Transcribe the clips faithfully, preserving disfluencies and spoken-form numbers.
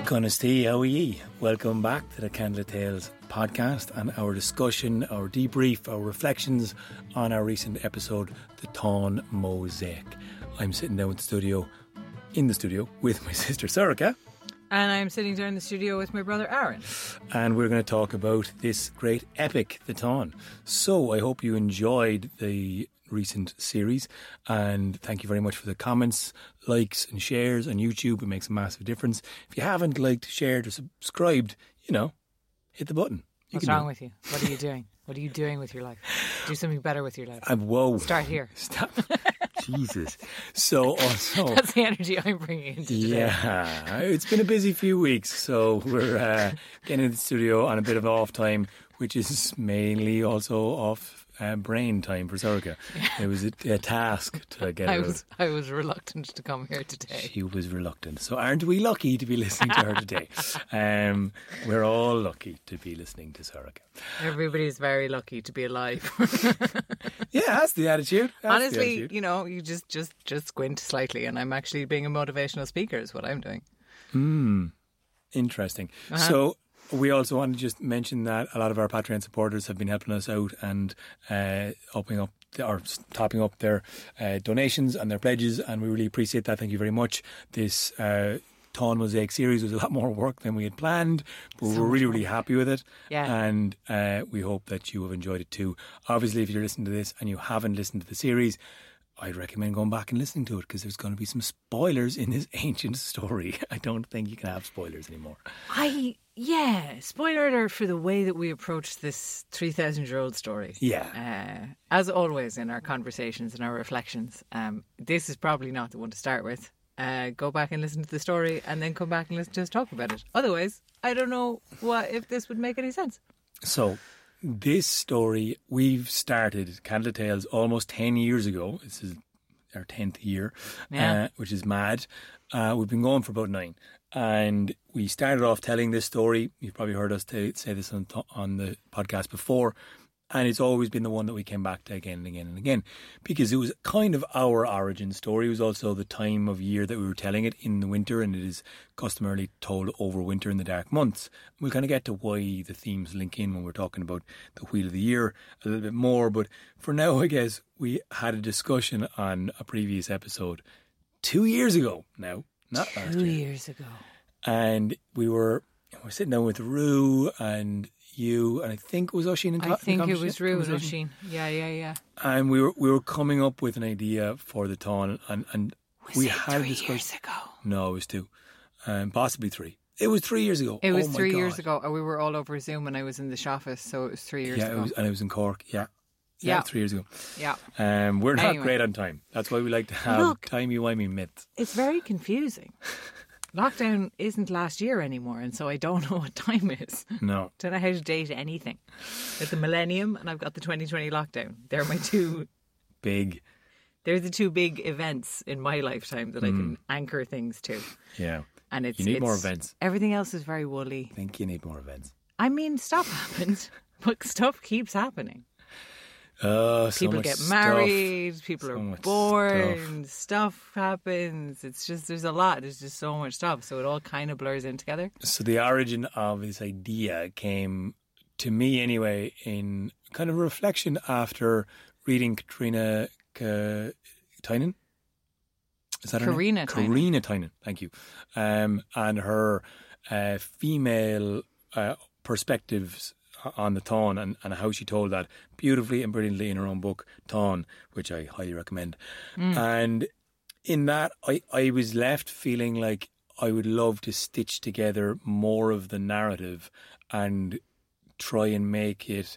Conestee, how are ye? Welcome back to the Candle Tales podcast and our discussion, our debrief, our reflections on our recent episode, The Táin Mosaic. I'm sitting down with the studio, in the studio, with my sister Sorcha. And I'm sitting down in the studio with my brother Aaron. And we're going to talk about this great epic, The Táin. So I hope you enjoyed the recent series, and thank you very much for the comments, likes and shares on YouTube. It makes a massive difference. If you haven't liked, shared or subscribed, you know, hit the button. You What's wrong with you? What are you doing? What are you doing with your life? Do something better with your life. I'm, whoa. Start here. Stop. Jesus. So also... That's the energy I'm bringing into today. Yeah. It's been a busy few weeks, so we're uh, getting into the studio on a bit of off time, which is mainly also off Uh, brain time for Sorcha. It was a, a task to get I her was out. I was reluctant to come here today. She was reluctant. So aren't we lucky to be listening to her today? Um, we're all lucky to be listening to Sorcha. Everybody's very lucky to be alive. Yeah, that's the attitude. That's Honestly, the attitude. you know, you just, just, just squint slightly and I'm actually being a motivational speaker is what I'm doing. Hmm. Interesting. Uh-huh. So we also want to just mention that a lot of our Patreon supporters have been helping us out and uh, opening up or topping up their uh, donations and their pledges, and we really appreciate that. Thank you very much. This uh, Táin Mosaic series was a lot more work than we had planned, but So we're really, much really work. happy with it. Yeah. And uh, we hope that you have enjoyed it too. Obviously, if you're listening to this and you haven't listened to the series, I'd recommend going back and listening to it because there's going to be some spoilers in this ancient story. I don't think you can have spoilers anymore. I, yeah, spoiler alert for the way that we approach this three thousand year old story. Yeah. Uh, as always in our conversations and our reflections, um, this is probably not the one to start with. Uh, go back and listen to the story and then come back and listen to us talk about it. Otherwise, I don't know what if this would make any sense. So, this story, we've started Candle Tales almost ten years ago. This is our tenth year, Yeah. uh, which is mad. Uh, we've been going for about nine. And we started off telling this story. You've probably heard us t- say this on, th- on the podcast before. And it's always been the one that we came back to again and again and again. Because it was kind of our origin story. It was also the time of year that we were telling it in the winter. And it is customarily told over winter in the dark months. We'll kind of get to why the themes link in when we're talking about the Wheel of the Year a little bit more. But for now, I guess we had a discussion on a previous episode two years ago now. Not last Two year. years ago. And we were, we were sitting down with Rue and you, and I think it was Oisín and I think it was Rue and Oisín. Yeah, yeah, yeah. And we were we were coming up with an idea for the Táin, and, and Was we it had three a discussion. years ago? No, it was two, um, possibly three. It was three years ago. It was Oh my three God. years ago. And we were all over Zoom and I was in the office, so it was three years Yeah, ago. it was, and it was in Cork. Yeah, yeah, Yeah. three years ago. Yeah. Um, we're not Anyway. great on time. That's why we like to have Look. timey-wimey myths. It's very confusing. Lockdown isn't last year anymore, and so I don't know what time is. No. Don't know how to date anything. There's the millennium, and I've got the twenty twenty lockdown. They're my two. Big. They're the two big events in my lifetime that I can anchor things to. Yeah. And it's You need it's, more events. Everything else is very woolly. I think you need more events. I mean, stuff happens, but stuff keeps happening. Uh, so People much get stuff. married, people So are much born, stuff. stuff happens. It's just, there's a lot. There's just so much stuff. So it all kind of blurs in together. So the origin of this idea came to me anyway in kind of a reflection after reading Katrina K- Tynan. Is that her Karina name? Tynan. Karina Tynan, thank you. Um, and her uh, female uh, perspectives on the Táin and, and how she told that beautifully and brilliantly in her own book, Táin, which I highly recommend. Mm. And in that, I, I was left feeling like I would love to stitch together more of the narrative and try and make it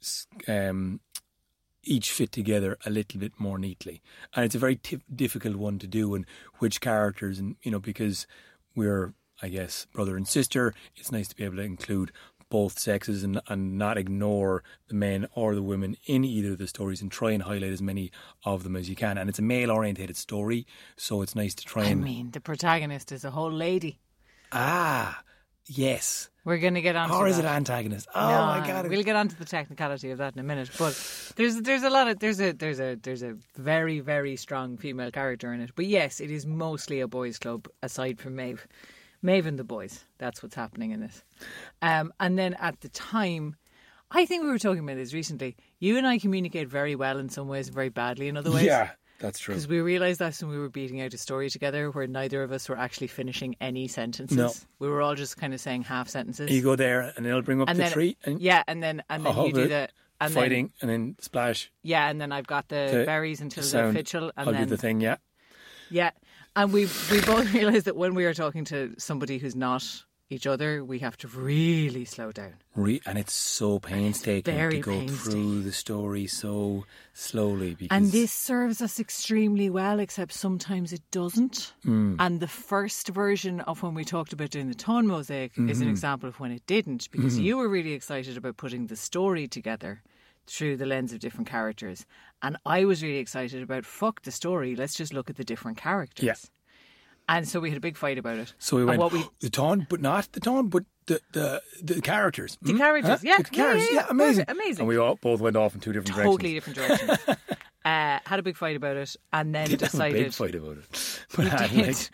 um, each fit together a little bit more neatly. And it's a very t- difficult one to do, and which characters, and you know, because we're, I guess, brother and sister, it's nice to be able to include both sexes and, and not ignore the men or the women in either of the stories and try and highlight as many of them as you can. And it's a male-orientated story, so it's nice to try I and... mean, the protagonist is a whole lady. Ah, yes. We're going to get on to Or is that. it antagonist? Oh, No, my God. We'll get on to the technicality of that in a minute. But there's there's a lot of there's a there's a there's a very, very strong female character in it. But yes, it is mostly a boys' club aside from Maeve. Maven the boys. That's what's happening in this. Um, and then at the time, I think we were talking about this recently. You and I communicate very well in some ways and very badly in other ways. Yeah, that's true. Because we realised that when we were beating out a story together where neither of us were actually finishing any sentences. No. We were all just kind of saying half sentences. You go there and it'll bring up and the then, tree. And yeah, and then and then oh, you do the the... And fighting then, and then splash. Yeah, and then I've got the, The berries until the sound. fitchel. And I'll then, do the thing, yeah. Yeah, and we we both realised that when we are talking to somebody who's not each other, we have to really slow down. Re- and it's so painstaking very to go painstaking. through the story so slowly. Because And this serves us extremely well, except sometimes it doesn't. Mm. And the first version of when we talked about doing the Tone Mosaic Mm-hmm. is an example of when it didn't, because mm-hmm. you were really excited about putting the story together through the lens of different characters. And I was really excited about, fuck the story, let's just look at the different characters. Yeah. And so we had a big fight about it. So we And went, what we, the tone, but not the tone, but the the, the characters. The Hmm? characters, Huh? yeah. The characters, yeah, yeah, yeah, yeah. amazing. Perfect, amazing. And we all both went off in two different totally directions. different directions. uh, had a big fight about it, and then Did have a decided... big fight about it. But I did.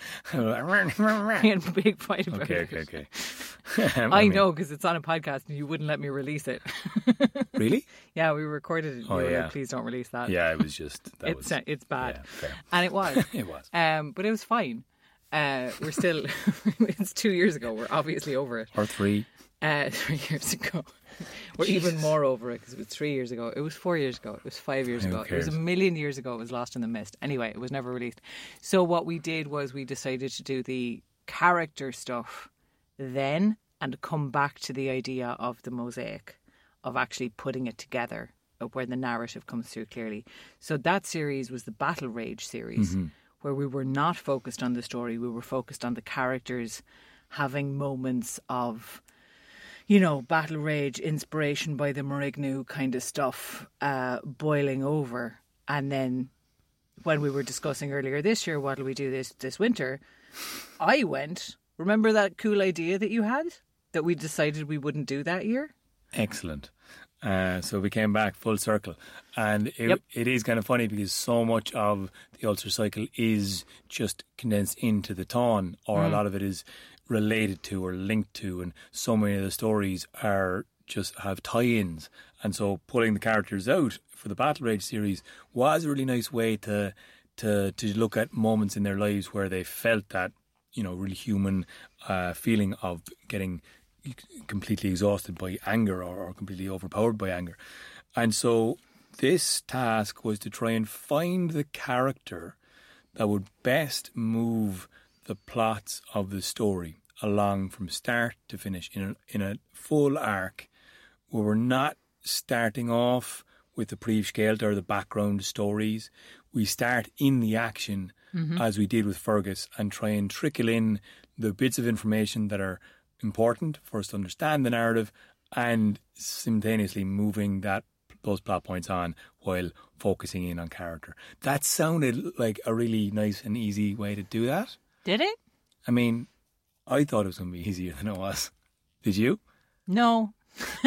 like, we had a big fight about okay, it. okay, okay. I, mean, know, because it's on a podcast and you wouldn't let me release it. Really? Yeah, we recorded it. Oh, You were yeah. like, please don't release that. Yeah, it was just... That it's was, it's bad. yeah, fair. And it was. It was. Um, but it was fine. Uh, we're still... it's two years ago. We're obviously over it. Or three. Uh, three years ago. We're even more over it because it was three years ago. It was four years ago. It was five years Who ago. It cares? was a million years ago. It was lost in the mist. Anyway, it was never released. So what we did was we decided to do the character stuff then and come back to the idea of the mosaic, of actually putting it together, of where the narrative comes through clearly. So that series was the Battle Rage series, Mm-hmm. where we were not focused on the story. We were focused on the characters having moments of, you know, battle rage, inspiration by the Marignu kind of stuff, uh, boiling over. And then when we were discussing earlier this year, what will we do this, this winter? I went, remember that cool idea that you had that we decided we wouldn't do that year? Excellent. Uh, so we came back full circle. And it, Yep. it is kind of funny because so much of the Ulster cycle is just condensed into the Tawn, or Mm. a lot of it is related to or linked to, and so many of the stories are just have tie-ins. And so pulling the characters out for the Battle Rage series was a really nice way to to to look at moments in their lives where they felt that, you know, really human uh, feeling of getting completely exhausted by anger or, or completely overpowered by anger. And so this task was to try and find the character that would best move the plots of the story along from start to finish in a, in a full arc where we're not starting off with the Príomh Scéalta or the background stories. We start in the action mm-hmm. as we did with Fergus and try and trickle in the bits of information that are important for us to understand the narrative and simultaneously moving that those plot points on while focusing in on character. That sounded like a really nice and easy way to do that. Did it? I mean, I thought it was going to be easier than it was. Did you? No.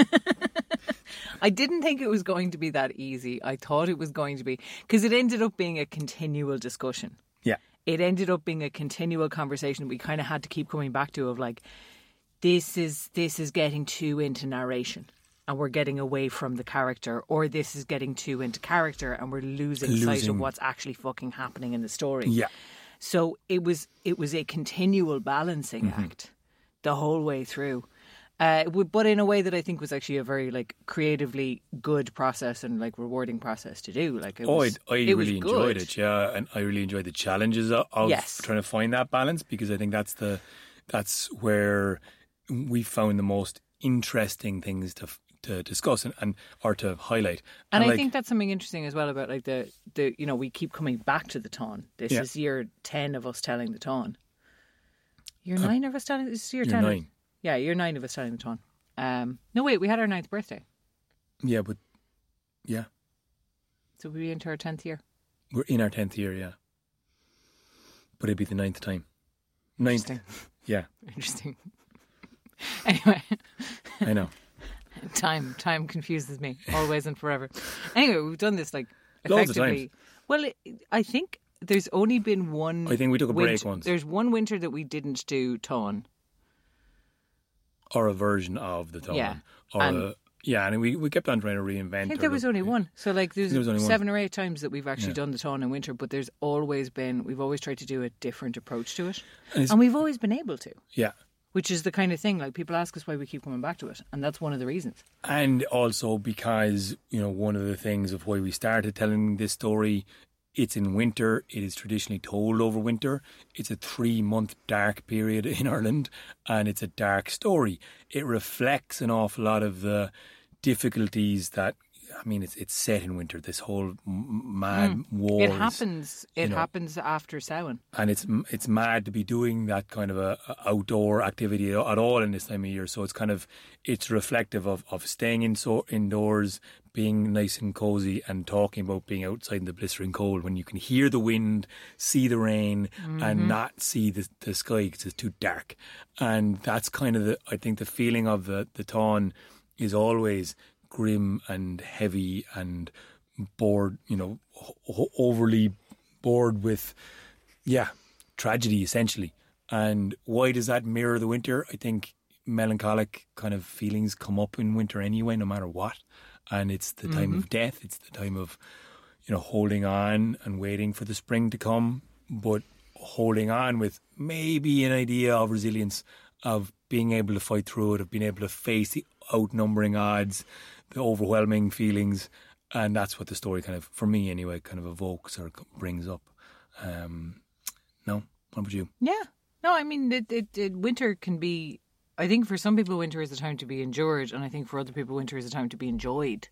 I didn't think it was going to be that easy. I thought it was going to be, because it ended up being a continual discussion. Yeah. It ended up being a continual conversation we kind of had to keep coming back to, of like, this is this is getting too into narration and we're getting away from the character, or this is getting too into character and we're losing, losing. sight of what's actually fucking happening in the story. Yeah. So it was it was a continual balancing mm-hmm. act the whole way through. Uh, but in a way that I think was actually a very like creatively good process and like rewarding process to do. Like, it oh, was, I, I it really was enjoyed good. it, yeah, and I really enjoyed the challenges of, of yes. trying to find that balance, because I think that's the that's where we found the most interesting things to to discuss and, and or to highlight. And, and I like, think that's something interesting as well about like the the you know we keep coming back to the Tawn. This yeah. is year ten of us telling the Tawn. Year nine of us telling this is year, year ten. Nine. Yeah, year nine of us telling the Tawn. Um, no, wait, we had our ninth birthday. Yeah, but yeah, so we'll be into our tenth year. We're in our tenth year, yeah. But it'd be the ninth time. Ninth. Interesting. Yeah. Interesting. Anyway. I know. Time. Time confuses me. Always and forever. Anyway, we've done this like Loads of effectively. times. Well, it, I think there's only been one. I think we took a break winter, once. There's one winter that we didn't do Tawn. Or a version of the Tawn. Yeah. Or And- a, yeah, and we, we kept on trying to reinvent. I think or there was look- only one. So like there's there was only one. seven or eight times that we've actually Yeah. done the Tawn in winter, but there's always been, we've always tried to do a different approach to it. And it's- And we've always been able to, Yeah. which is the kind of thing, like people ask us why we keep coming back to it. And that's one of the reasons. And also because, you know, one of the things of why we started telling this story, it's in winter. It is traditionally told over winter. It's a three-month dark period in Ireland, and it's a dark story. It reflects an awful lot of the difficulties that, I mean, it's it's set in winter, this whole m- mad war. It happens, it know. happens after Samhain. And it's it's mad to be doing that kind of a, a outdoor activity at all in this time of year. So it's kind of it's reflective of, of staying in so, indoors, being nice and cozy, and talking about being outside in the blistering cold when you can hear the wind, see the rain, and not see the the sky because it's too dark. And that's kind of the I think the feeling of the the Tawn is always grim and heavy and bored, you know, ho- overly bored with, yeah, tragedy essentially. And why does that mirror the winter? I think melancholic kind of feelings come up in winter anyway, no matter what. And it's the time of death. It's the time of, you know, holding on and waiting for the spring to come, but holding on with maybe an idea of resilience, of being able to fight through it, of being able to face the outnumbering odds, the overwhelming feelings. And that's what the story kind of, for me anyway, kind of evokes or brings up. Um, no? What about you? Yeah. No, I mean, it, it, it, winter can be, I think for some people, winter is a time to be endured, and I think for other people, winter is a time to be enjoyed.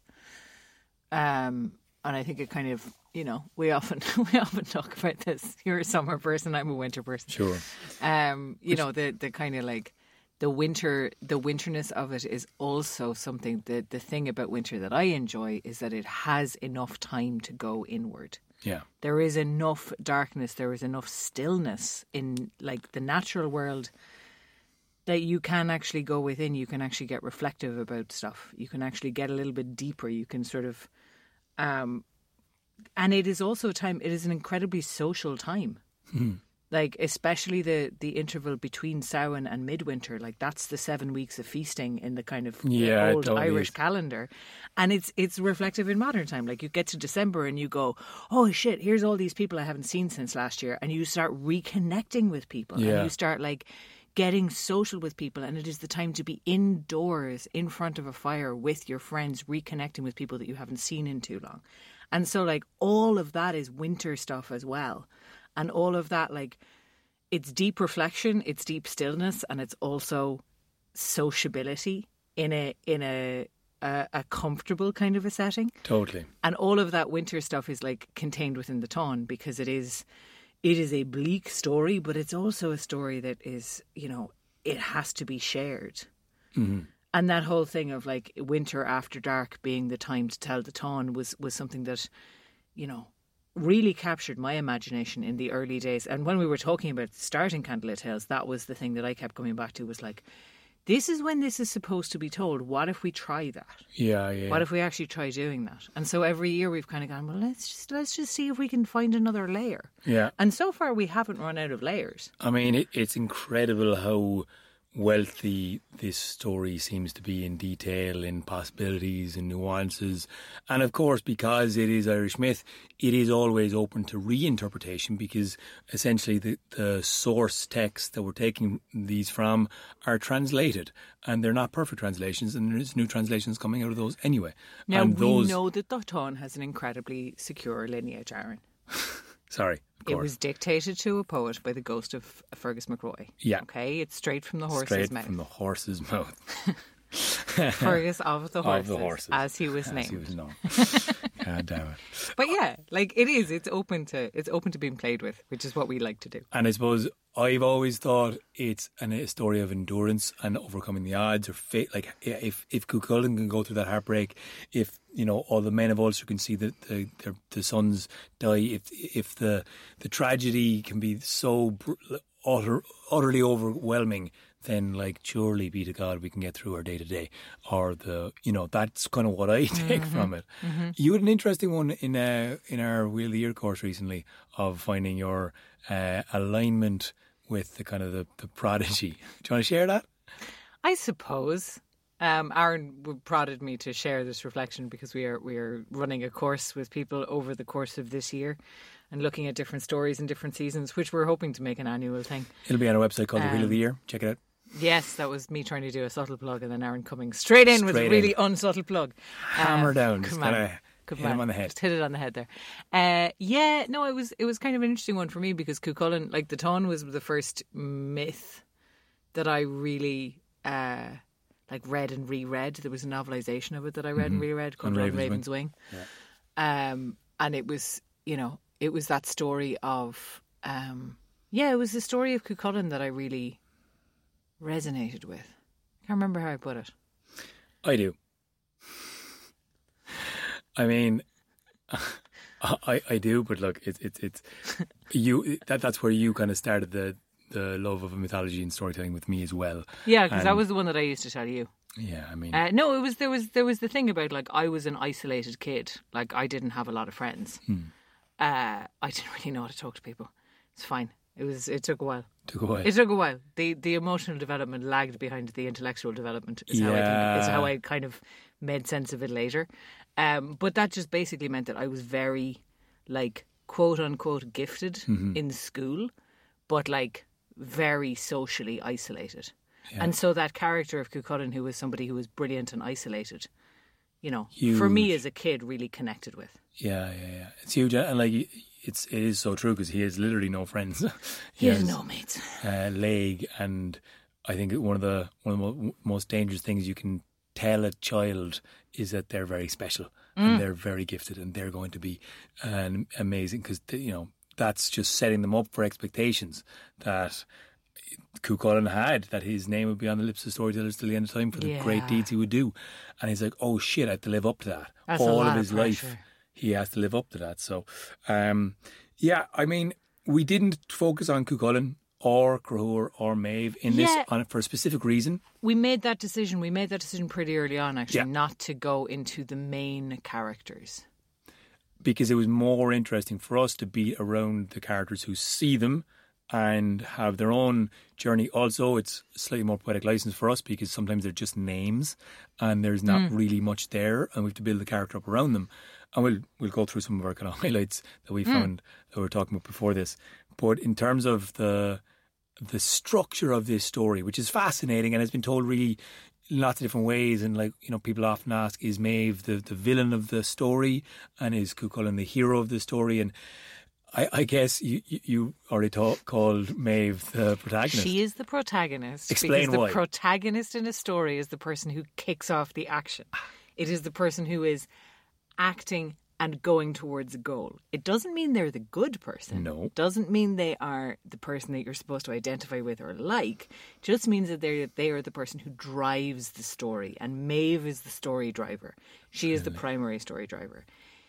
Um, and I think it kind of, you know, we often we often talk about this. You're a summer person, I'm a winter person. Sure. Um, you know, the the kind of like the winter, the winterness of it is also something. The the thing about winter that I enjoy is that it has enough time to go inward. Yeah. There is enough darkness, there is enough stillness in like the natural world that you can actually go within. You can actually get reflective about stuff. You can actually get a little bit deeper. You can sort of, um, and it is also a time. It is an incredibly social time. Mm. Like especially the the interval between Samhain and midwinter. Like that's the seven weeks of feasting in the kind of Yeah, it old totally Irish is. calendar, and it's it's reflective in modern time. Like you get to December and you go, oh shit, here's all these people I haven't seen since last year, and you start reconnecting with people, Yeah. and you start like getting social with people, and it is the time to be indoors in front of a fire with your friends, reconnecting with people that you haven't seen in too long. And so like all of that is winter stuff as well. And all of that, like, it's deep reflection, it's deep stillness, and it's also sociability in a in a a, a comfortable kind of a setting. Totally. And all of that winter stuff is like contained within the Tawn, because it is it is a bleak story, but it's also a story that is, you know, it has to be shared. Mm-hmm. And that whole thing of like winter after dark being the time to tell the Tawn was was something that, you know, really captured my imagination in the early days. And when we were talking about starting Candlelit Tales, that was the thing that I kept coming back to, was like, this is when this is supposed to be told. What if we try that? Yeah, yeah. What if we actually try doing that? And so every year we've kind of gone, well, let's just let's just see if we can find another layer. Yeah. And so far we haven't run out of layers. I mean, it, it's incredible how wealthy this story seems to be in detail, in possibilities and nuances. And of course, because it is Irish myth, it is always open to reinterpretation, because essentially the, the source texts that we're taking these from are translated, and they're not perfect translations, and there's new translations coming out of those anyway. Now, and we those, know that the Tawn has an incredibly secure lineage, Aaron. Sorry, of course. It was dictated to a poet by the ghost of Fergus McRoy. Yeah. Okay, it's straight from the horse's Straight mouth. from the horse's mouth. Fergus of the horses, Of the horses. as he was As named. he was known. God damn it. But yeah, like it is. It's open to it's open to being played with, which is what we like to do. And I suppose I've always thought it's an, a story of endurance and overcoming the odds, or fate. Like if if Cuchulainn can go through that heartbreak, if you know all the men of Ulster can see that the their, the sons die, if if the the tragedy can be so br- utter, utterly overwhelming, then like surely be to God we can get through our day to day. Or the you know that's kind of what I take Mm-hmm. from it. Mm-hmm. You had an interesting one in uh, in our Wheel of the Year course recently of finding your uh, alignment with the kind of the, the prodigy. Do you want to share that? I suppose. Um, Aaron w- prodded me to share this reflection because we are we are running a course with people over the course of this year and looking at different stories in different seasons, which we're hoping to make an annual thing. It'll be on our website called the Wheel of Um, the Year. Check it out. Yes, that was me trying to do a subtle plug and then Aaron coming straight in with a Straight really in. unsubtle plug. Hammer Uh, down. good Just man. gotta Good hit man. him on the head. Just hit it on the head there. Uh, yeah, no, it was it was kind of an interesting one for me because Cuchulainn, like the Tun was the first myth that I really uh, like read and reread. There was a novelisation of it that I read and reread called On On Raven's Raven's Wing. Um, and it was, you know, it was that story of, um, yeah, it was the story of Cuchulainn that I really resonated with. I can't remember how I put it. I do. I mean, I I do, but look, it's it's it's you. That that's where you kind of started the the love of mythology and storytelling with me as well. Yeah, because that And- was the one that I used to tell you. Yeah, I mean, Uh, no, it was there was there was the thing about like I was an isolated kid. Like I didn't have a lot of friends. Hmm. Uh, I didn't really know how to talk to people. It's fine. It was. It took a while. took a while. It took a while. the The emotional development lagged behind the intellectual development. Is how I think. Is Yeah. how I kind of made sense of it later. Um, but that just basically meant that I was very, like, quote unquote, gifted Mm-hmm. in school, but like very socially isolated. Yeah. And so that character of Cuchulainn, who was somebody who was brilliant and isolated, you know, for me Huge. as a kid, really connected with. Yeah, yeah, yeah. It's huge, and like it's it is so true because he has literally no friends. He has no mates. uh, leg, and I think one of the one of the mo- most dangerous things you can tell a child is that they're very special and they're very gifted and they're going to be um, amazing because you know that's just setting them up for expectations that Cuchulainn had, that his name would be on the lips of storytellers till the end of time for the great Yeah. deeds he would do, and he's like, oh shit, I have to live up to that. That's a All lot of of his life pressure. he has to live up to that. So, um, yeah, I mean, we didn't focus on Cuchulainn or Cahor or Maeve in this Yeah. on, for a specific reason. We made that decision. We made that decision pretty early on, actually, Yeah. not to go into the main characters. Because it was more interesting for us to be around the characters who see them and have their own journey. Also, it's slightly more poetic license for us because sometimes they're just names and there's not really much there, and we have to build the character up around them. And we'll we'll go through some of our kind of highlights that we found that we were talking about before this. But in terms of the the structure of this story, which is fascinating and has been told really lots of different ways, and like you know, people often ask, is Maeve the, the villain of the story, and is Cuchulainn the hero of the story? And I, I guess you you you already ta- called Maeve the protagonist. She is the protagonist. Explain because why. the protagonist in a story is the person who kicks off the action. It is the person who is acting and going towards a goal. It doesn't mean they're the good person. No. It doesn't mean they are the person that you're supposed to identify with or like. It just means that they they are the person who drives the story. And Maeve is the story driver. She is the primary story driver.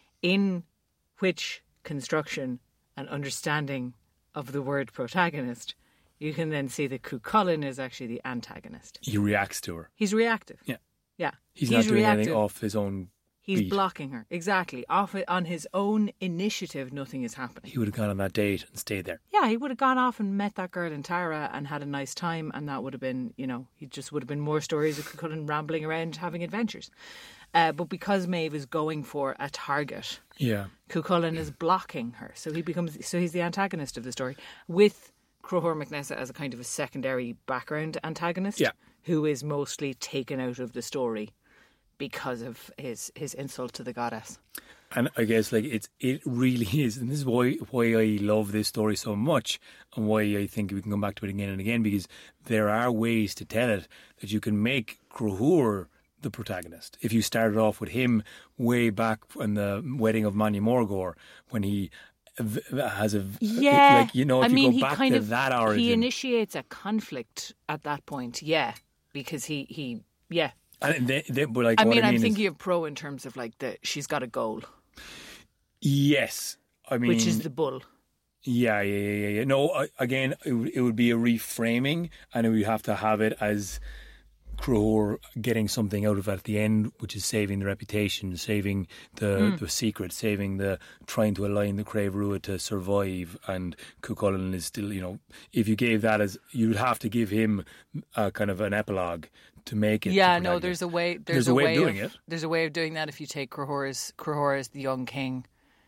In which construction and understanding of the word protagonist, you can then see that Cuchulainn is actually the antagonist. He reacts to her. He's reactive. Yeah. Yeah. He's, not doing reactive. anything off his own He's beat. blocking her. Exactly. Off it, on his own initiative, nothing is happening. He would have gone on that date and stayed there. Yeah, he would have gone off and met that girl in Tara and had a nice time, and that would have been, you know, he just would have been more stories of Cuchulainn rambling around having adventures. Uh, but because Maeve is going for a target, Yeah. Cuchulainn is blocking her, so he becomes so he's the antagonist of the story, with Cahor MacNessa as a kind of a secondary background antagonist, Yeah. who is mostly taken out of the story because of his his insult to the goddess. And I guess like it's it really is, and this is why why I love this story so much, and why I think we can come back to it again and again, because there are ways to tell it that you can make Cahor the protagonist. If you started off with him way back in the wedding of Manya Morgor, when he v- has a Yeah, like you know, if I mean, you go he back kind to of that origin, he initiates a conflict at that point. Yeah, because he he yeah. and they, they, but like I what mean, I I'm mean is, thinking of pro in terms of like the she's got a goal, yes, I mean, which is the bull. Yeah, yeah, yeah, yeah. yeah. No, I, again, it, would- it would be a reframing, and we have to have it as Crower getting something out of it at the end, which is saving the reputation, saving the Mm. the secret, saving the trying to align the Crave Rua to survive. And Cuchulainn is still, you know, if you gave that as, you'd have to give him a kind of an epilogue to make it. Yeah, to no, protect there's it. a way. There's, There's a way of doing it. There's a way of doing that if you take Crohor's Crohor's the young king,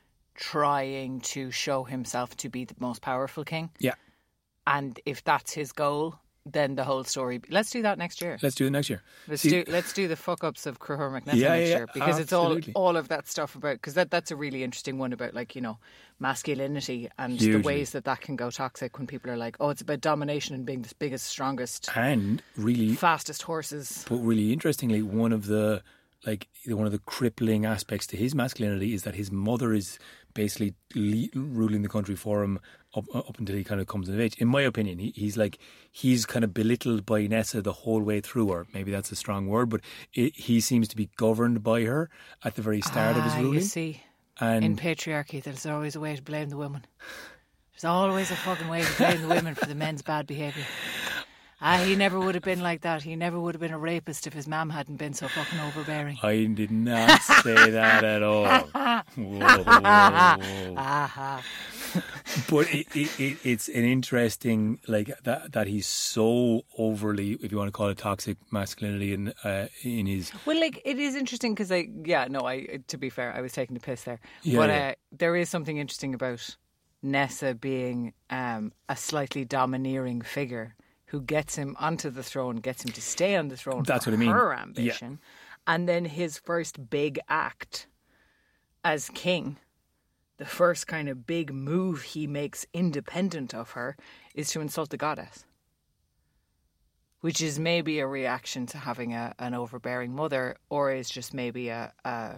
trying to show himself to be the most powerful king, Yeah, and if that's his goal, then the whole story. Let's do that next year. let's do it next year. Let's See- do let's do the fuck ups of Crohor McNessa Yeah, next yeah, year because absolutely. it's all all of that stuff about because that that's a really interesting one about like you know masculinity and the Hugely. ways that that can go toxic when people are like, oh, it's about domination and being the biggest, strongest, And really, fastest horses. but really interestingly, one of the like one of the crippling aspects to his masculinity is that his mother is basically le- ruling the country for him up, up until he kind of comes of age. In my opinion, he, he's like he's kind of belittled by Nessa the whole way through, or maybe that's a strong word, but it, he seems to be governed by her at the very start of his Ah, ruling. you see, And in patriarchy, there's always a way to blame the women. There's always a fucking way to blame the women for the men's bad behaviour. Ah, he never would have been like that. He never would have been a rapist if his mum hadn't been so fucking overbearing. I did not say that at all. Whoa, whoa, whoa. Aha. But it, it, it, it's an interesting, like that that he's so overly, if you want to call it toxic masculinity, in uh, in his Well, like, it is interesting because, I, yeah, no, I. to be fair, I was taking the piss there. Yeah, but yeah. Uh, there is something interesting about Nessa being um, a slightly domineering figure who gets him onto the throne, gets him to stay on the throne That's for what I mean. her Yeah. ambition. And then his first big act as king, the first kind of big move he makes independent of her, is to insult the goddess. Which is maybe a reaction to having a, an overbearing mother, or is just maybe a, a,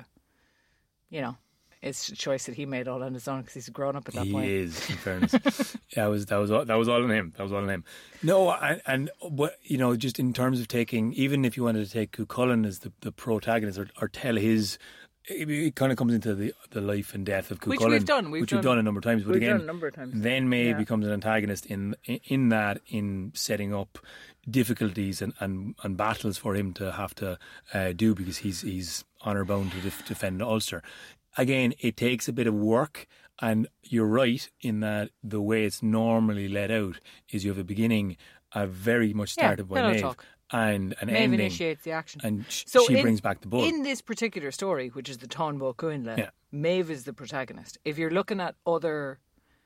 you know, it's a choice that he made all on his own because he's grown up at that he point. is, in fairness. that was that was all, that was all on him. That was all on him. No, and, and what you know, just in terms of taking, even if you wanted to take Cuchulainn as the, the protagonist, or, or tell his. It, it kind of comes into the the life and death of Cuchulainn, Which we've done. We've which done, we've done a number of times. But we've again, done a number of times. then Maeve Yeah. becomes an antagonist in in that in setting up difficulties and, and, and battles for him to have to uh, do because he's he's honour bound to def- defend Ulster. Again, it takes a bit of work, and you're right in that the way it's normally let out is you have a beginning, a very much Yeah, started by pillow Maeve, talk. and an Maeve ending, initiates the action. and sh- So she in- brings back the bull. In this particular story, which is the Tonbo Cuinla, Yeah. Maeve is the protagonist. If you're looking at other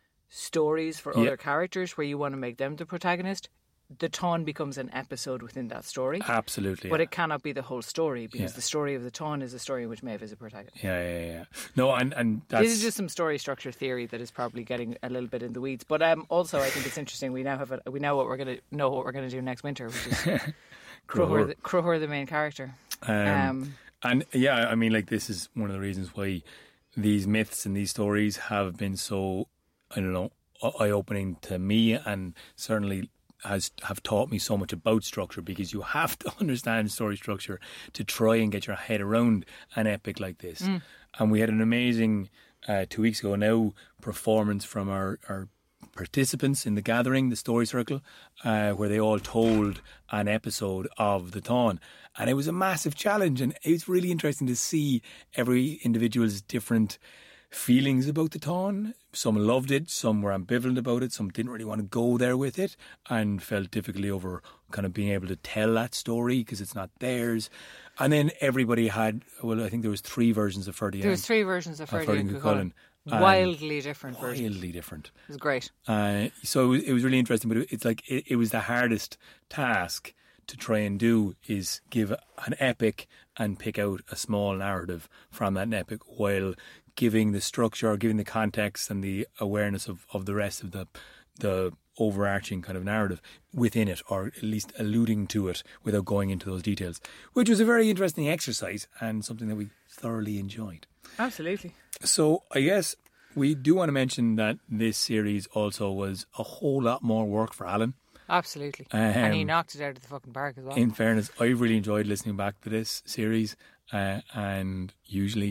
stories for Yeah. other characters where you want to make them the protagonist, the Taun becomes an episode within that story. Absolutely, But yeah. it cannot be the whole story because Yeah. the story of the Taun is a story in which Maeve is a protagonist. yeah, yeah, yeah. No, and and that's This is just some story structure theory that is probably getting a little bit in the weeds. But um, also, I think it's interesting. We now have a, we know what we're going to know what we're going to do next winter, which is Crohor, the, Crohor, the main character. Um, Um, and yeah, I mean, like this is one of the reasons why these myths and these stories have been so, I don't know, eye opening to me, and certainly has have taught me so much about structure, because you have to understand story structure to try and get your head around an epic like this. Mm. And we had an amazing uh, two weeks ago now performance from our, our participants in the gathering, the story circle, uh, where they all told an episode of the Taun, and it was a massive challenge, and it was really interesting to see every individual's different feelings about the Taun. Some loved it, some were ambivalent about it, some didn't really want to go there with it and felt difficulty over kind of being able to tell that story because it's not theirs. And then everybody had, well, I think there was three versions of Ferdy there was three versions of Ferdy and Cuchulainn. Cuchulainn. Um, Wildly different versions. Wildly different. It was great. Uh, so it was, it was really interesting, but it, it's like it, it was the hardest task to try and do, is give an epic and pick out a small narrative from that epic while giving the structure, giving the context and the awareness of, of the rest of the the overarching kind of narrative within it, or at least alluding to it without going into those details, which was a very interesting exercise and something that we thoroughly enjoyed. Absolutely. So I guess we do want to mention that this series also was a whole lot more work for Alan. Absolutely. and he Um, knocked it out of the fucking park as well. In fairness, I really enjoyed listening back to this series, uh, and usually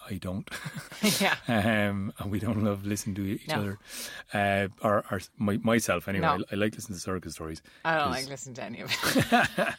I don't. Yeah. um, and we don't love listening to each No. other. Uh, or, or my, myself, anyway. No. I, I like listening to circus stories. I don't 'cause- like listening to any of it.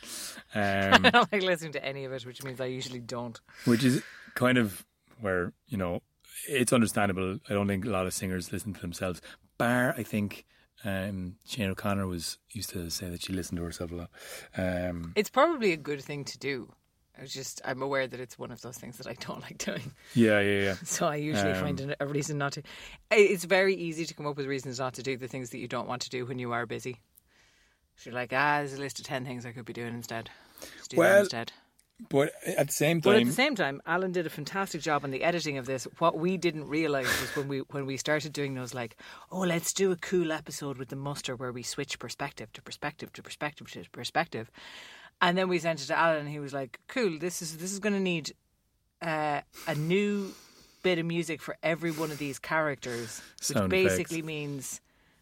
um, I don't like listening to any of it, which means I usually don't. which is kind of where, you know, it's understandable. I don't think a lot of singers listen to themselves. Bar, I think, um, Sinead O'Connor was used to say that she listened to herself a lot. Um, It's probably a good thing to do. I was just, I'm aware that it's one of those things that I don't like doing. yeah, yeah, yeah. So I usually Um, find a reason not to. It's very easy to come up with reasons not to do the things that you don't want to do when you are busy. If you're like, ah, there's a list of ten things I could be doing instead. Just do them Well, instead. But at the same But at time, the same time, Alan did a fantastic job on the editing of this. What we didn't realise was when we when we started doing those, like, oh, let's do a cool episode with the muster where we switch perspective to perspective to perspective to perspective, and then we sent it to Alan, and he was like, "Cool, this is this is going to need uh, a new bit of music for every one of these characters, which Sound basically effects. means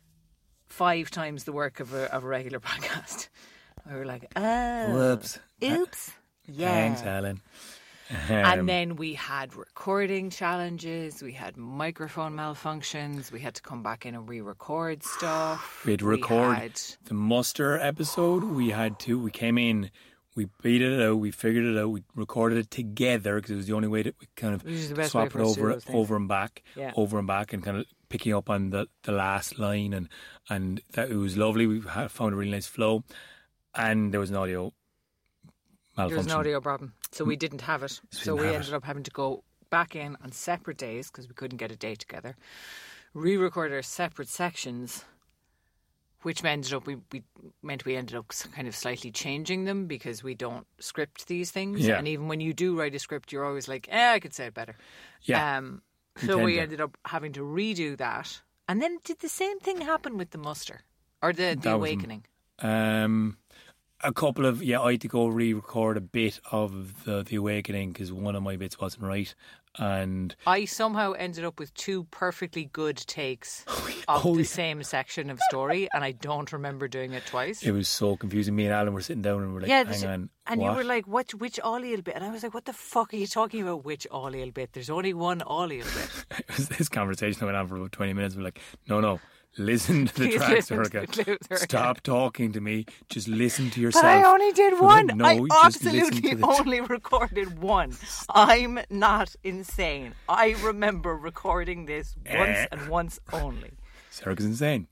five times the work of a of a regular podcast." We were like, "Oh, whoops. oops." Yeah. Thanks, Alan. Um, And then we had recording challenges, we had microphone malfunctions, we had to come back in and re-record stuff. we had to record had- the muster episode. We had to. We came in. We beat it out. We figured it out. We recorded it together because it was the only way that we kind of Which is the best way swap it for us to do over, those things. over and back, Yeah. over and back, and kind of picking up on the, the last line, and and that it was lovely. We had, found a really nice flow, and there was an audio there malfunction. was an audio problem, so we didn't have it. we So didn't we have ended it. up having to go back in on separate days because we couldn't get a day together, re-record our separate sections, which ended up we, we meant we ended up kind of slightly changing them because we don't script these things. Yeah. And even when you do write a script, you're always like, eh, I could say it better. Yeah. Um, We so tend we to. ended up having to redo that. And then did the same thing happen with the muster or the, the That was- awakening? Um, a couple of yeah, I had to go re-record a bit of the the awakening because one of my bits wasn't right, and I somehow ended up with two perfectly good takes of oh, the yeah. same section of story, and I don't remember doing it twice. it was so confusing. Me and Alan were sitting down and we're like, yeah, "Hang there's- on, and what?" you were like, "What? Which Olliel bit?" And I was like, "What the fuck are you talking about? Which Olliel bit? There's only one Olliel bit." It was this conversation went on for about twenty minutes. We're like, no, no, listen to the Please tracks, listen to Erica. the clues, Erica. Stop talking to me. Just listen to yourself. But I only did For one. the- no, I just listen absolutely to the- only recorded one. I'm not insane. I remember recording this once Eh. and once only. Erica's insane.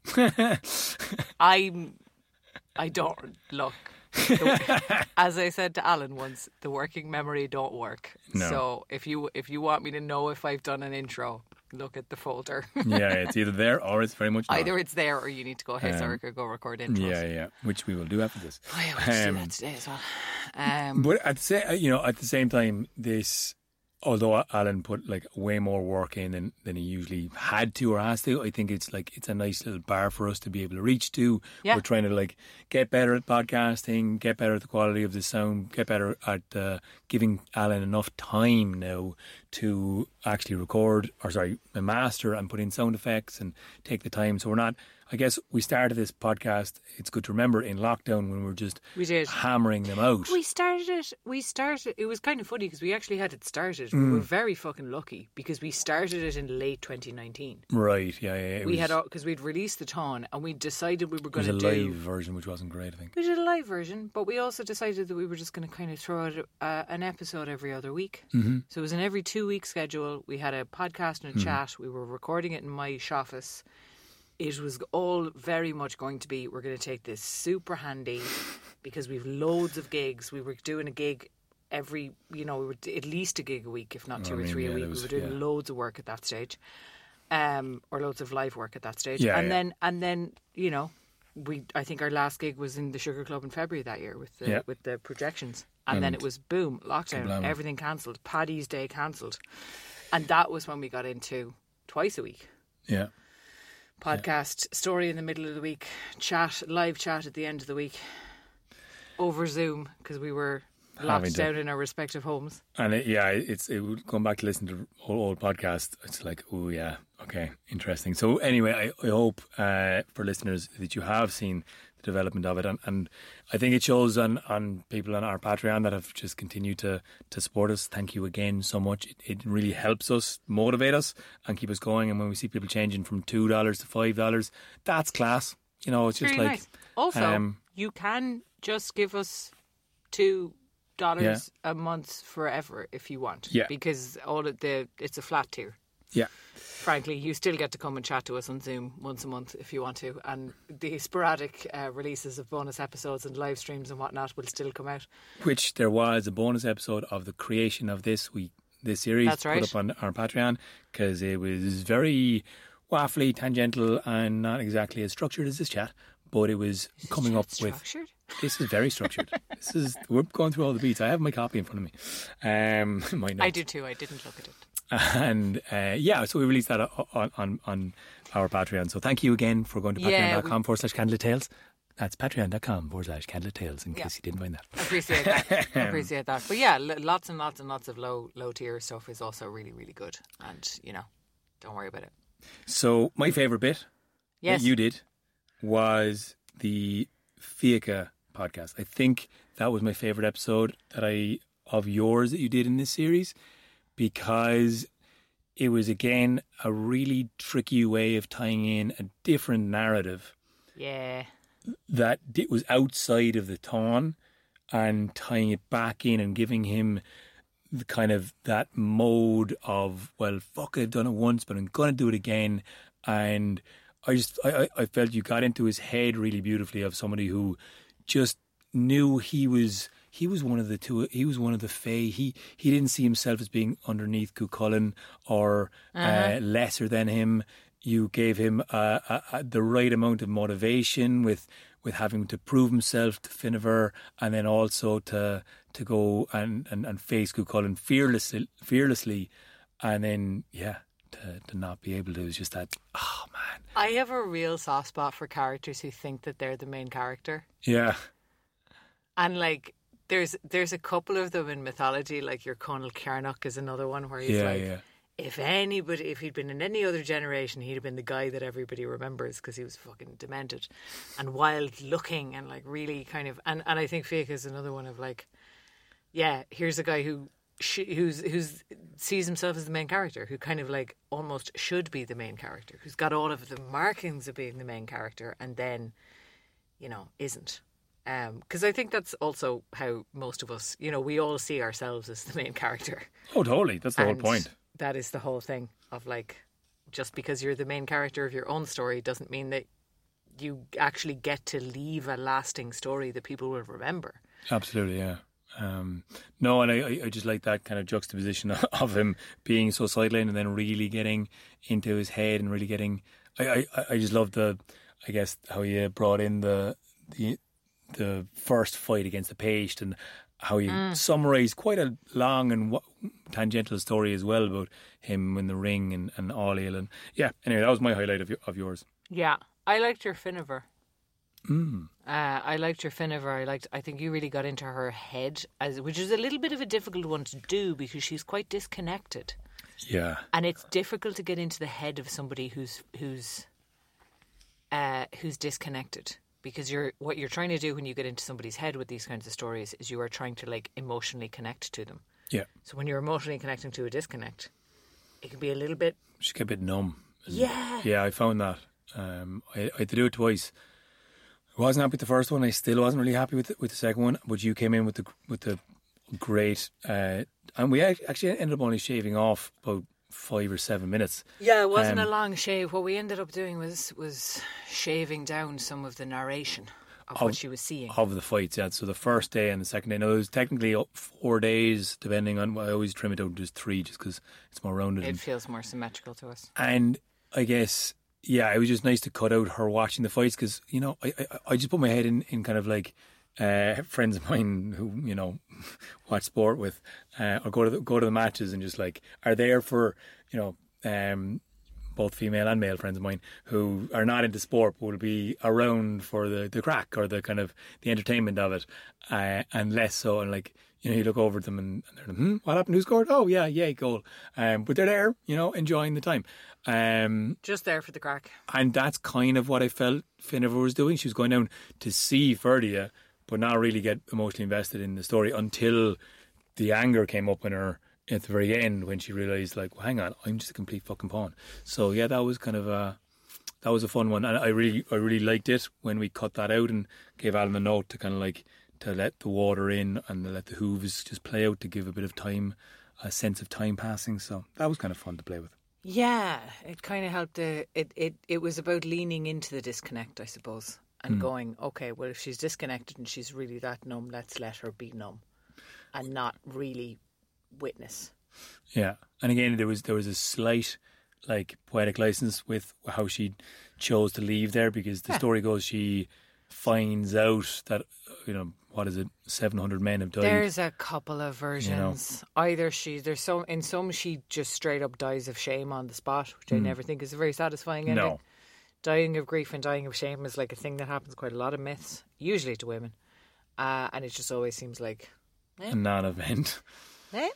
I'm. I don't look. The- as I said to Alan once, the working memory don't work. No. So if you if you want me to know if I've done an intro, look at the folder. yeah, it's either there or it's very much not. Either it's there or you need to go, hey, Um, Erica, go record intros. Yeah, yeah, which we will do after this. Oh, yeah, we'll just do Um, that today as well. Um, But at the same, you know, at the same time, this, although Alan put like way more work in than, than he usually had to or has to, I think it's like it's a nice little bar for us to be able to reach to. Yeah. We're trying to like get better at podcasting, get better at the quality of the sound, get better at uh, giving Alan enough time now to actually record or sorry, master and put in sound effects and take the time. So we're not. I guess we started this podcast. It's good to remember in lockdown when we were just We did. hammering them out. We started it. We started. It was kind of funny because we actually had it started. Mm. We were very fucking lucky because we started it in late twenty nineteen. Right, yeah, yeah. It We was, had because we'd released the ton and we decided we were it going was to a do. live version, which wasn't great, I think. We did a live version, but we also decided that we were just going to kind of throw out uh, an episode every other week. Mm-hmm. So it was an every two week schedule. We had a podcast and a chat. We were recording it in my office. It was all very much going to be, we're going to take this super handy because we've loads of gigs. We were doing a gig every, you know, we were at least a gig a week, if not two I or mean, three yeah, a week. there was- we were doing yeah. loads of work at that stage, um, or loads of live work at that stage. Yeah, and yeah. then, and then, you know, we, I think our last gig was in the Sugar Club in February that year with the, Yeah. with the projections. And, then And it was boom, lockdown, kablamo. everything cancelled, Paddy's Day cancelled. And that was when we got into twice a week. Yeah. Podcast, story in the middle of the week, chat, live chat at the end of the week, over Zoom because we were locked to. down in our respective homes. And it, yeah, it's it, going back to listen to old, old podcast. It's like, oh yeah, okay, interesting. So anyway, I, I hope uh, for listeners that you have seen the development of it, and, and I think it shows on, on people on our Patreon that have just continued to to support us. Thank you again so much. It, it really helps us motivate us and keep us going. And when we see people changing from two dollars to five dollars, that's class. You know, it's just Very like nice. Also, um, you can just give us two dollars Yeah. a month forever if you want. Yeah. Because all of the it's a flat tier. yeah. Frankly, you still get to come and chat to us on Zoom once a month if you want to, and the sporadic uh, releases of bonus episodes and live streams and whatnot will still come out. Which there was a bonus episode of the creation of this week, this series That's right. put up on our Patreon, because it was very waffly, tangential, and not exactly as structured as this chat. But it was Is coming chat up with. structured? This is very structured. This is we're going through all the beats. I have my copy in front of me. Um, my notes. I do too. I didn't look at it. And uh, yeah, so we released that on, on on our Patreon. So thank you again for going to Yeah, patreon.com forward slash candlelit tales. That's patreon.com forward slash candlelit tales, in Yeah. case you didn't find that. Appreciate that. Appreciate that. But yeah, l- lots and lots and lots of low low tier stuff is also really really good. And you know, don't worry about it. So my favourite bit Yes. that you did was the Fiaca podcast. I think that was my favourite episode that I of yours that you did in this series, because it was again a really tricky way of tying in a different narrative Yeah. that it was outside of the Tawn and tying it back in and giving him the kind of that mode of, well, fuck, I've done it once, but I'm going to do it again. And I just, I, I I felt you got into his head really beautifully, of somebody who just knew he was, he was one of the two, he was one of the Fae. He, he didn't see himself as being underneath Cuchulainn or uh, lesser than him. You gave him uh, uh, uh, the right amount of motivation with with having to prove himself to Finnever, and then also to to go and, and, and face Cuchulainn fearlessly, fearlessly, and then yeah, to, to not be able to. It was just that. Oh man. I have a real soft spot for characters who think that they're the main character. Yeah. And like there's there's a couple of them in mythology, like your Conal Cernach is another one where he's Yeah. like, Yeah. if anybody, if he'd been in any other generation, he'd have been the guy that everybody remembers because he was fucking demented and wild looking and like really kind of. And, and I think Fiaca is another one of like, yeah, here's a guy who sh- who's who's sees himself as the main character, who kind of like almost should be the main character, who's got all of the markings of being the main character, and then, you know, isn't. Because um, I think that's also how most of us, you know, we all see ourselves as the main character. Oh, totally. That's the And whole point. That is the whole thing of like, just because you're the main character of your own story doesn't mean that you actually get to leave a lasting story that people will remember. Absolutely, yeah. Um, no, and I, I just like that kind of juxtaposition of him being so sidelined and then really getting into his head and really getting. I, I, I just love the, I guess, how you brought in the the the first fight against the Paist, and how you mm. summarised quite a long and w- tangential story as well about him in the ring and, and Ailill. And yeah, anyway, that was my highlight of, of yours. Yeah, I liked your Finnever. Mm. Uh, I liked your Finnever. I liked. I think you really got into her head, as which is a little bit of a difficult one to do because she's quite disconnected. Yeah, and it's difficult to get into the head of somebody who's who's uh, who's disconnected. Because you're what you're trying to do when you get into somebody's head with these kinds of stories is you are trying to like emotionally connect to them. Yeah. So when you're emotionally connecting to a disconnect, it can be a little bit. She get a bit numb. Yeah. Yeah, I found that. Um, I, I had to do it twice. I wasn't happy with the first one. I still wasn't really happy with the, with the second one. But you came in with the with the great, uh, and we actually ended up only shaving off about five or seven minutes. Yeah, it wasn't um, a long shave. What we ended up doing was was shaving down some of the narration of, of what she was seeing of the fights. Yeah, so the first day and the second day. Now it was technically four days, depending on. I always trim it down to just three, just because it's more rounded. It and, feels more symmetrical to us. And I guess yeah, it was just nice to cut out her watching the fights because you know I, I I just put my head in in kind of like. Uh, friends of mine who you know watch sport with uh, or go to the, go to the matches and just like are there for you know um, both female and male friends of mine who are not into sport but will be around for the, the crack or the kind of the entertainment of it uh, and less so and like you know, you look over at them and, and they're like, hmm, what happened? Who scored? Oh, yeah, yay, goal. Um, but they're there, you know, enjoying the time. Um, Just there for the crack. and that's kind of what I felt Finnever was doing. She was going down to see Ferdia, but not really get emotionally invested in the story until the anger came up in her at the very end when she realised, like, well, hang on, I'm just a complete fucking pawn. So, yeah, that was kind of a... That was a fun one, and I really, I really liked it when we cut that out and gave Alan a note to kind of like to let the water in and to let the hooves just play out to give a bit of time, a sense of time passing. So that was kind of fun to play with. Yeah, it kind of helped. Uh, it it it was about leaning into the disconnect, I suppose, and mm. going, okay, well, if she's disconnected and she's really that numb, let's let her be numb, and not really witness. Yeah, and again, there was there was a slight, like, poetic license with how she chose to leave there, because the yeah. story goes she finds out that, you know, what is it, seven hundred men have died. There's a couple of versions. You know? Either she, there's some, in some she just straight up dies of shame on the spot, which mm. I never think is a very satisfying ending. No. Dying of grief and dying of shame is like a thing that happens quite a lot of myths, usually to women. Uh, and it just always seems like... Eh. A non-event. Eh?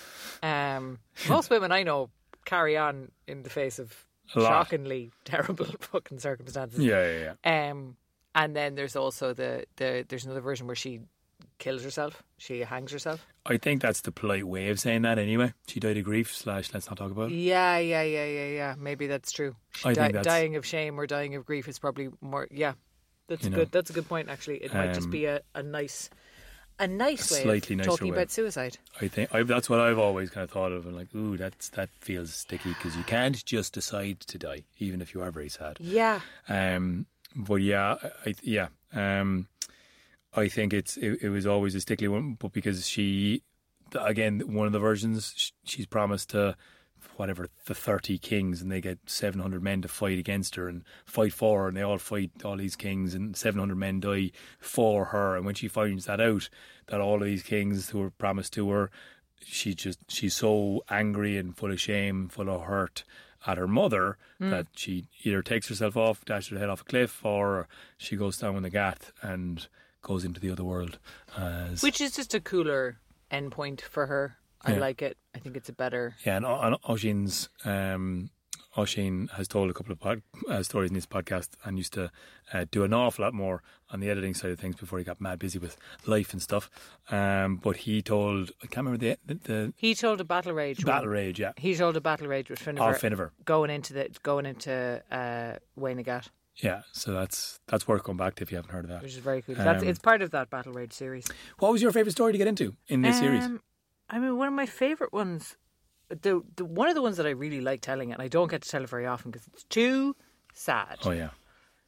Um, most women I know carry on in the face of shockingly terrible fucking circumstances. Yeah, yeah, yeah. Um, and then there's also the, the there's another version where she kills herself. She hangs herself. I think that's the polite way of saying that anyway. She died of grief slash let's not talk about it. Yeah, yeah, yeah, yeah, yeah. Maybe that's true. She I di- think that's... Dying of shame or dying of grief is probably more... Yeah, that's you good. Know, that's a good point, actually. It might um, just be a, a nice... A nice a way slightly of nicer talking way. about suicide. I think I, that's what I've always kind of thought of. And like, ooh, that's that feels sticky, because you can't just decide to die, even if you are very sad. Yeah. Um. But yeah, I yeah. Um. I think it's it, it was always a sticky one, but because she, again, one of the versions, she's promised to whatever the thirty kings, and they get seven hundred men to fight against her and fight for her, and they all fight all these kings, and seven hundred men die for her. And when she finds that out, that all of these kings who were promised to her, she just she's so angry and full of shame, full of hurt at her mother mm. that she either takes herself off, dashes her head off a cliff, or she goes down with the Gath and goes into the other world. As Which is just a cooler endpoint for her. I yeah. like it. I think it's a better... Yeah, and, and Oisín's, um, Oisín has told a couple of pod, uh, stories in this podcast, and used to uh, do an awful lot more on the editing side of things before he got mad busy with life and stuff. Um, but he told... I can't remember the... the, the he told a Battle Rage. Battle one. Rage, yeah. He told a Battle Rage with Finnever. Oh, Finnever. Going into, the, going into uh, Wayne Agat. Yeah, so that's that's worth going back to if you haven't heard of that. Which is very cool. Um, that's, it's part of that Battle Rage series. What was your favourite story to get into in this um, series? I mean, one of my favourite ones, the, the one of the ones that I really like telling, and I don't get to tell it very often because it's too sad. Oh, yeah.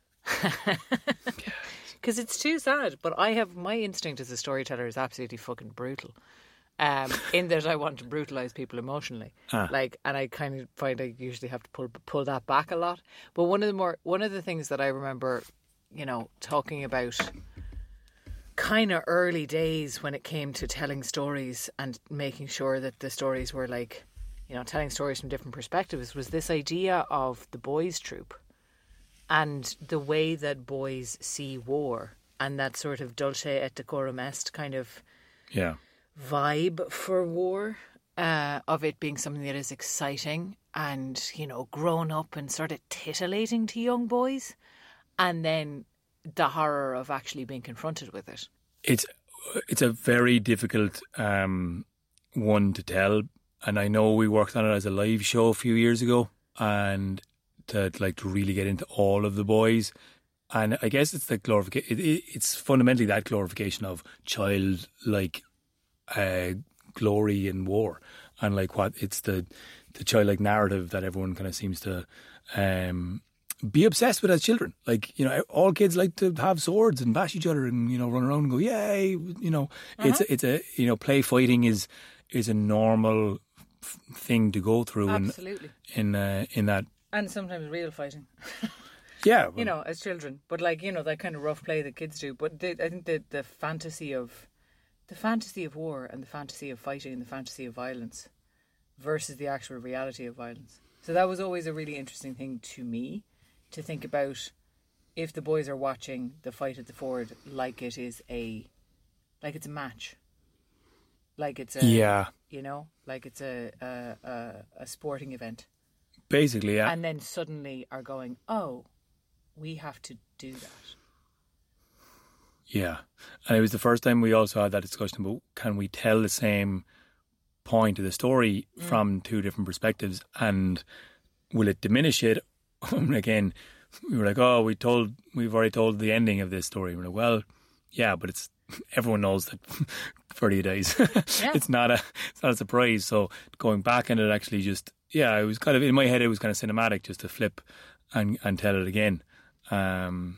Because it's too sad. But I have, my instinct as a storyteller is absolutely fucking brutal. Um, in that I want to brutalise people emotionally. Ah. Like, and I kind of find I usually have to pull pull that back a lot. But one of the more, one of the things that I remember, you know, talking about kind of early days when it came to telling stories and making sure that the stories were like, you know, telling stories from different perspectives, was this idea of the boys' troop and the way that boys see war, and that sort of dulce et decorum est kind of yeah vibe for war, uh, of it being something that is exciting and, you know, grown up and sort of titillating to young boys, and then the horror of actually being confronted with it. It's it's a very difficult um, one to tell, and I know we worked on it as a live show a few years ago, and to like to really get into all of the boys, and I guess it's the glorification. It, it, it's fundamentally that glorification of childlike uh, glory in war, and like what it's the the childlike narrative that everyone kind of seems to. Um, be obsessed with as children. Like, you know, all kids like to have swords and bash each other and, you know, run around and go, yay, you know, uh-huh. it's a, it's a, you know, play fighting is is a normal f- thing to go through. Absolutely. in in, uh, in that, and sometimes real fighting. Yeah, well, you know, as children, but like, you know, that kind of rough play that kids do. But the, I think the the fantasy of the fantasy of war and the fantasy of fighting and the fantasy of violence versus the actual reality of violence. So that was always a really interesting thing to me, to think about if the boys are watching the fight at the ford like it is a like it's a match, like it's a Yeah. you know, like it's a a, a, a sporting event. Basically, yeah. And then suddenly are going, oh, we have to do that. Yeah. And it was the first time we also had that discussion about, can we tell the same point of the story mm. from two different perspectives, and will it diminish it? Again, we were like, oh, we told, we've already told the ending of this story. We're like, well, yeah, but it's, everyone knows that Ferdy dies. Yeah. It's not a, it's not a surprise. So going back and it actually just, yeah, it was kind of, in my head, it was kind of cinematic just to flip and, and tell it again. Um,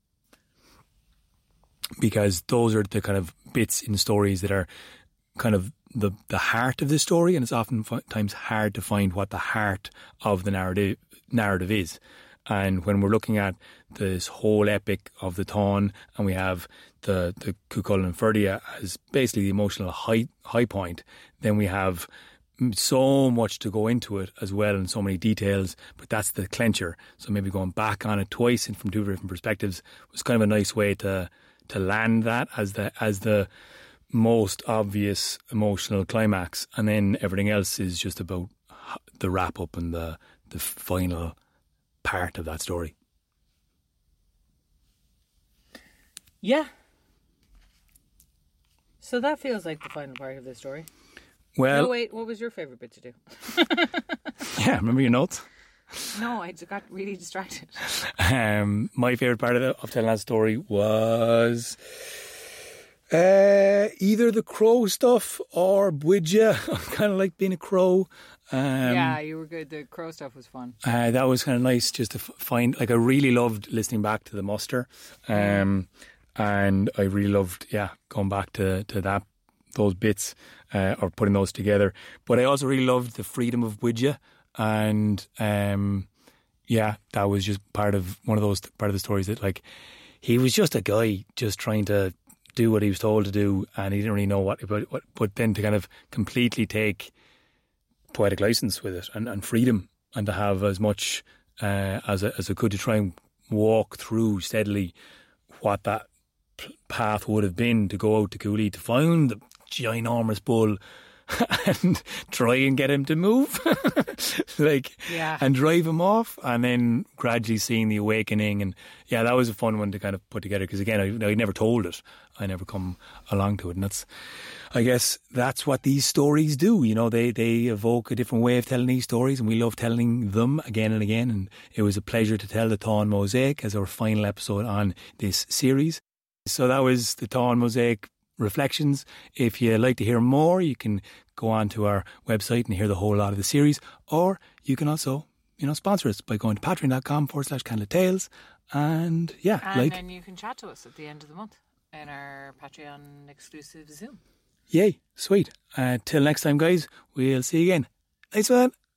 because those are the kind of bits in stories that are kind of the, the heart of the story, and it's oftentimes hard to find what the heart of the narrative narrative is. And when we're looking at this whole epic of the Táin, and we have the the Cuchulainn and Ferdy as basically the emotional high high point, then we have so much to go into it as well, and so many details, but that's the clencher. So maybe going back on it twice and from two different perspectives was kind of a nice way to to land that as the as the most obvious emotional climax, and then everything else is just about the wrap up and the the final part of that story. Yeah. So that feels like the final part of the story. Well, no, wait, what was your favourite bit to do? Yeah, remember your notes? No, I got really distracted. Um, my favourite part of, the, of telling that story was uh, either the crow stuff or Bwidja. I kind of like being a crow. Um, yeah, you were good. The crow stuff was fun. Uh, that was kind of nice just to f- find, like I really loved listening back to the muster. Um, and I really loved, yeah, going back to, to that, those bits uh, or putting those together. But I also really loved the freedom of Bwidja. And um, yeah, that was just part of one of those part of the stories that, like, he was just a guy just trying to do what he was told to do, and he didn't really know what. But, what, but then to kind of completely take poetic license with it and, and freedom, and to have as much uh, as a, as I could to try and walk through steadily what that p- path would have been to go out to Cooley to find the ginormous bull. And try and get him to move, like, yeah. and drive him off, and then gradually seeing the awakening. And yeah, that was a fun one to kind of put together, because again, I, I never told it, I never come along to it, and that's, I guess, that's what these stories do. You know, they they evoke a different way of telling these stories, and we love telling them again and again. And it was a pleasure to tell the Táin Mosaic as our final episode on this series. So that was the Táin Mosaic Reflections. If you'd like to hear more, you can go on to our website and hear the whole lot of the series, or you can also, you know, sponsor us by going to patreon.com forward slash Candlelit Tales. And yeah, and like, then you can chat to us at the end of the month in our Patreon exclusive Zoom. Yay, sweet. Uh, till next time, guys, we'll see you again. Nice one.